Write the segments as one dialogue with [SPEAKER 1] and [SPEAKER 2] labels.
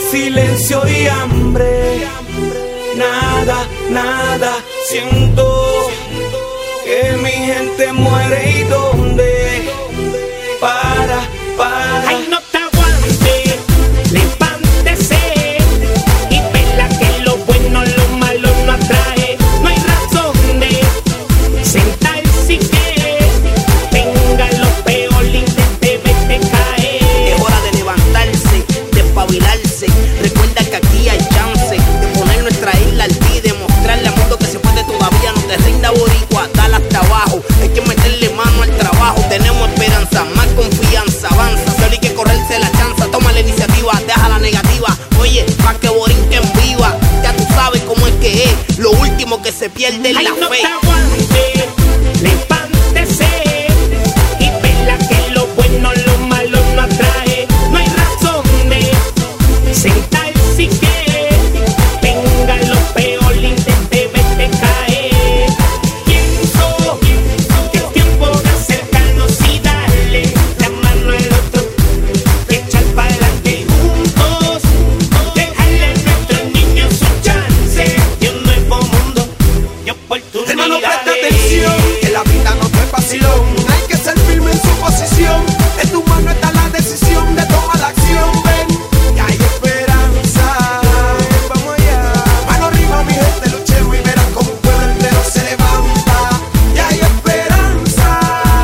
[SPEAKER 1] silencio y hambre. Nada, nada, siento que mi gente muere. ¿Y dónde? Para.
[SPEAKER 2] Ay, no te aguante, levántese y vela que lo bueno, lo malo no atrae. No hay razón de sentarse y que venga lo peor, intente verte caer.
[SPEAKER 3] Es hora de levantarse, de espabilarse. Recuerda que aquí hay chance de poner nuestra isla al día y demostrarle al mundo que se puede todavía. No te rinda, boricua, dale hasta abajo. Hay que meterle mano al trabajo. Tenemos esperanza, más confianza, avanza. Solo hay que correrse la chanza. Toma la iniciativa, deja la negativa. Oye, pa' que Borinquen viva. Ya tú sabes cómo es que es. Lo último que se pierde es la
[SPEAKER 2] no
[SPEAKER 3] fe.
[SPEAKER 2] te aguante, levántese y vela que lo bueno, lo malo no atrae. No hay razón de sentarse y que venga lo peor, intente verte caer. Pienso que es tiempo de acercarnos y darle la mano al otro, echar para adelante juntos, dejarle a nuestros niños su chance de un nuevo mundo y oportunidades.
[SPEAKER 1] Hermano, presta atención, que la vida no fue vacilón. Hay que ser firme en su posición. En tu mano está la decisión de tomar la acción. Ven, que hay esperanza. Vamos allá. Mano arriba, mi gente, luchemos y verán como un pueblo entero se levanta. Y hay esperanza.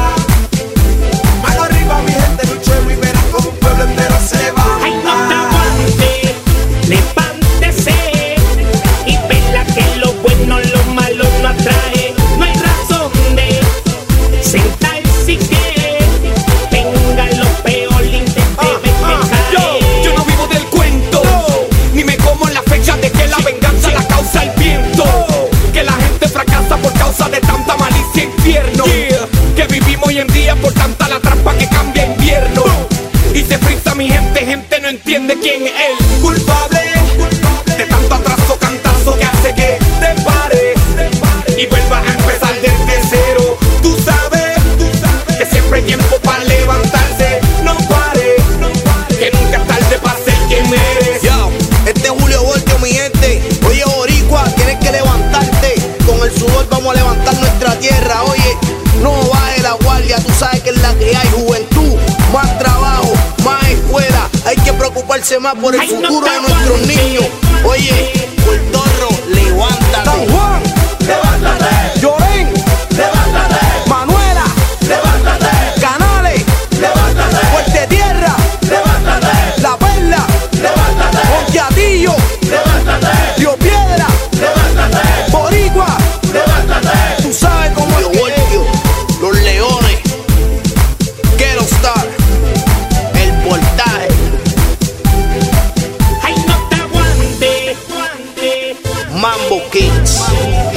[SPEAKER 1] Mano arriba, mi gente, luchemos y verán como un pueblo entero se levanta.
[SPEAKER 2] Ay, no te aguante, levántese y vela que lo bueno, lo malo no atrae. No hay razón de sentarse y que venga lo peor, intente verte caer.
[SPEAKER 1] Yo no vivo del cuento, ni me como la fecha de que la venganza la causa el viento. Que la gente fracasa por causa de tanta malicia e infierno. Que vivimos hoy en día por tanta la trampa que cambia invierno. Y se frisa mi gente no entiende quién es el culpable de tanto atraso, cantazo que hace que te pares y vuelvas a empezar desde cero. Tú sabes que siempre hay tiempo para levantarse. No pares, que nunca es tarde para ser quien eres.
[SPEAKER 3] Yo, este es Julio Voltio, mi gente. Oye, boricua, tienes que levantarte. Con el sudor vamos a levantar nuestra tierra. Oye, no bajes la guardia. Tú sabes que es la que hay. Juventud, más trabajo, más escuela. Hay que preocuparse más por el
[SPEAKER 2] Ay, no
[SPEAKER 3] futuro
[SPEAKER 2] te
[SPEAKER 3] de nuestros
[SPEAKER 2] aguantes.
[SPEAKER 3] niños. Oye, Puertorro, levántate.
[SPEAKER 1] San Juan, levántate. Llorén, levántate. Manuela, levántate. Canales, levántate. Fuerte Tierra, levántate. La Perla, levántate. Monteatillo, levántate. Río Piedra, levántate. Boricua, levántate. Tú sabes cómo
[SPEAKER 3] Julio Voltio, los Leones, Ghetto Star, el voltaje.
[SPEAKER 2] Ay, no te aguante,
[SPEAKER 3] Mambo Kings.